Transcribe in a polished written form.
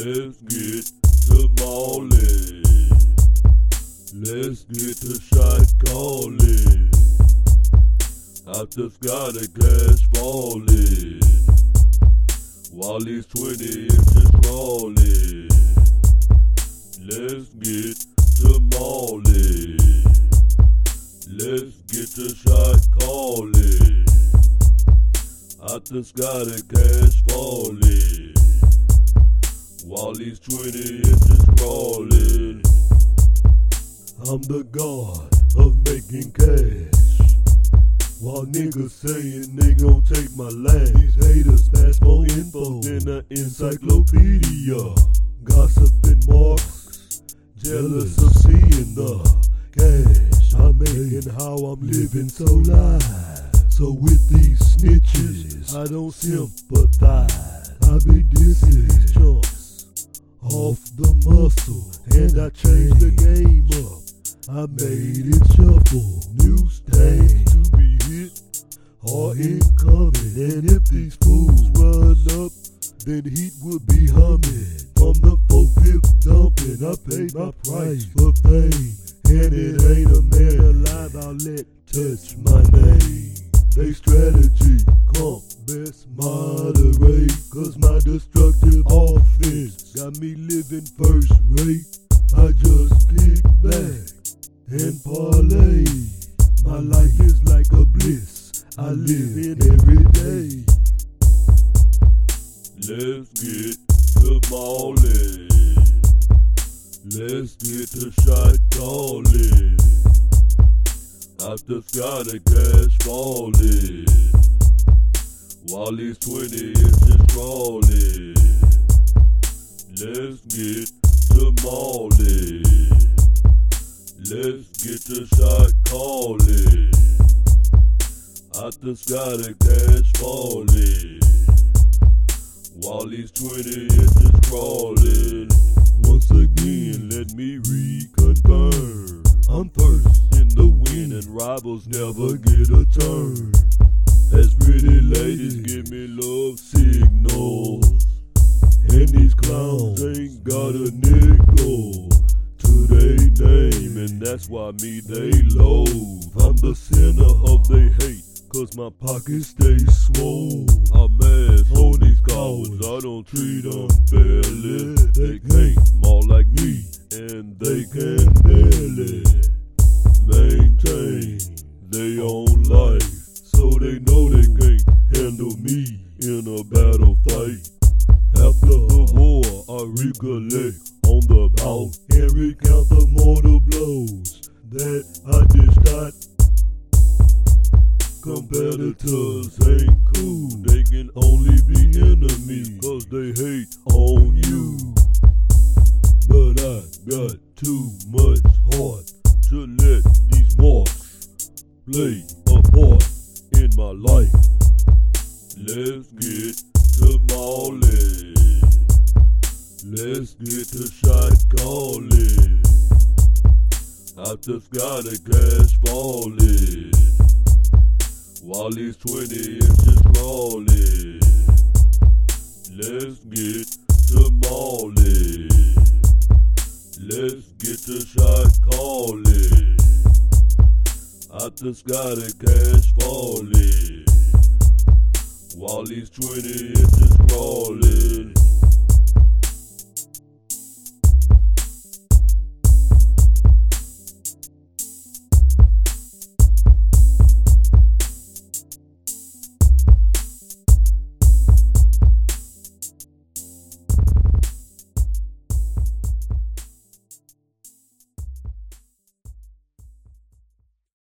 Let's get to Molly. Let's get the shot calling. Out the sky the cash falling. While these 20 inches crawling. Let's get to Molly. Let's get the shot calling. Out the sky the cash falling. While these 20 inches crawling. I'm the god of making cash. While niggas saying they gon' take my land. These haters pass more info than an encyclopedia. Gossiping marks, jealous of seeing the cash I make and how I'm living so live. So with these snitches, I don't sympathize. I be dissing these chumps off the muscle, and I changed the game up. I made it shuffle, new stage to be hit, or incoming. And if these fools run up, then heat would be humming. From the 4/5 dumping, I paid my price for fame. And it ain't a man alive I'll let touch my name. They strategy, come best moderate, cause my destructive offense got me living first rate. I just kick back and parlay. My life is like a bliss I live in every day. Let's get to Molly. Let's get the shot calling. Out the sky the cash falling. While these 20 inches crawling. Let's get to Molly. Let's get the shot calling. Out the sky the cash falling. While these 20 inches crawling. Once again, let me reconfirm. I'm first in the win and rivals never get a turn. As pretty ladies give me love signals. And these clowns ain't got a nickel to their name, and that's why me they loathe. I'm the center of they hate, cause my pockets stay swole. I'm mad on these cowards, I don't treat unfairly. They can't more like me, and they can barely maintain their own life. So they know they can't handle me in a battle fight. After the war, I recollect on the bout and recount the mortal blows that I dished out. Competitors ain't cool, they can only be enemies, cause they hate on you. But I got too much heart to let these marks play a part in my life. Let's get to Molly. Let's get the shot calling. Out the sky the cash falling. While these 20 inches crawling. Let's get to Molly. Let's get the shot calling. Out the sky the cash falling. While these 20 inches crawling.